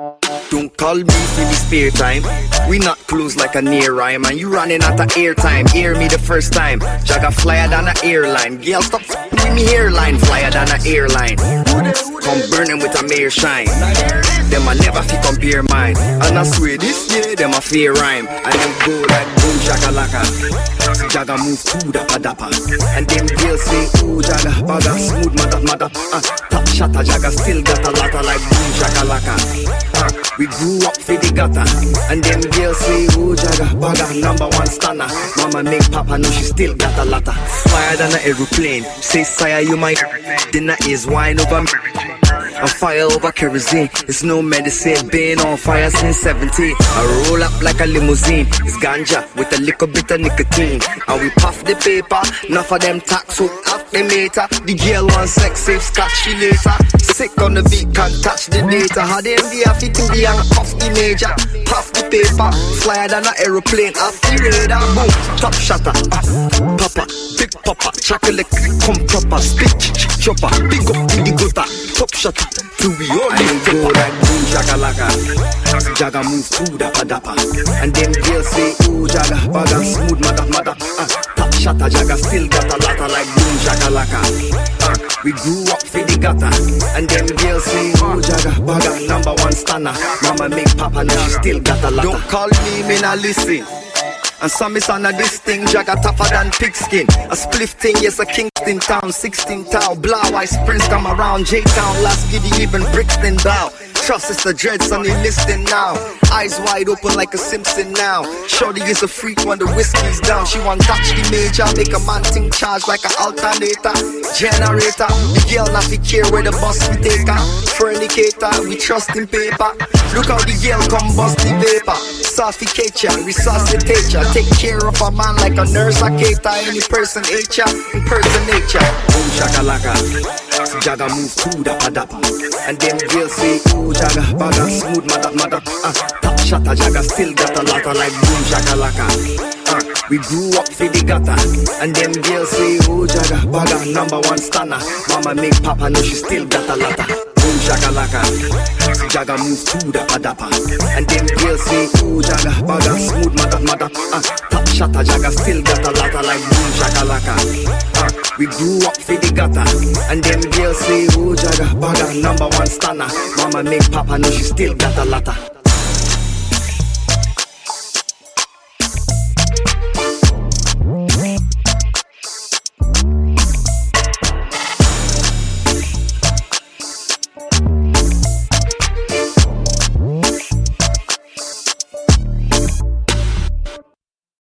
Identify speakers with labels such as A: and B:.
A: Don't call me for the spare time. We not close like a near rhyme, and you running out of airtime. Hear me the first time. Jagga flyer than an airline. Girl, stop with me hairline. Flyer than an airline. Come burning with a mere shine. Them I never fi compare mine. And I swear this year them a fair rhyme. And them go like boom shaka laka. Jagga move to dappa dappa. And them girls say ooh Jagga bagga smooth mother. Top shatter Jagga still got a lotta like boom shaka laka. We grew up for the gutter. And them girls say ooh Jagga bagga number one stunner. Mama make papa know she still got a lotta. Fire than an aeroplane. Say sire you my dinner is wine over me. On fire over kerosene, it's no medicine. Been on fire since 17. I roll up like a limousine. It's ganja with a little bit of nicotine. And we puff the paper, enough of them tax hook up the meter. The girl wants sex, safe scotch she later. Sick on the beat, can't touch the data. How them be a fit to the young puff the major. Puff the paper, flyer than an aeroplane. Off the radar, boom, top shatter. Papa, big papa, chocolate, come proper. Spit, chopper, big up to the gutter. Top shatter. To be all you go like boom shaka laka. Jagga move to dappa dappa. And them girls say ooh Jagga bagga smooth mother. Top shatter Jagga still got a lotta like boom shaka laka. We grew up for the gutter. And them girls say ooh Jagga bagga number one stunner. Mama make papa know she still got a lotta. Don't call me not listen. And some is on this thing, Jagga tougher than pigskin. A spliff thing, yes, a Kingston town, 16 town. Blau, I sprints come around J-town, last giddy even Brixton down. Trust it's the dreads on the listing now. Eyes wide open like a Simpson now. Shorty is a freak when the whiskey's down. She want touch the major, make a man think charge like an alternator. Generator, the girl not fi care where the bus we take her. Fornicator, we trust in paper. Look how the girl come bust the vapor. Suffocate ya, resuscitate ya. Take care of a man like a nurse, I cater. Any person hate ya, impersonate ya. Boom shaka laka. Jagga move to dappa dappa. And them girls say ooh Jagga bagga smooth mother. Top shatter Jagga still got a lotta like boom shaka laka. We grew up for the gutter. And them girls say ooh Jagga bagga number one stunner. Mama make papa know she still got a lotta. Boom shaka laka. Jagga move to dappa dappa. And them girls say ooh Jagga bagga smooth mother. Top shatter Jagga still got a lotta like boom shaka laka. We grew up for the gutter. And them girls say ooh Jagga bagga number one stunner. Mama make papa know she still got a lotta.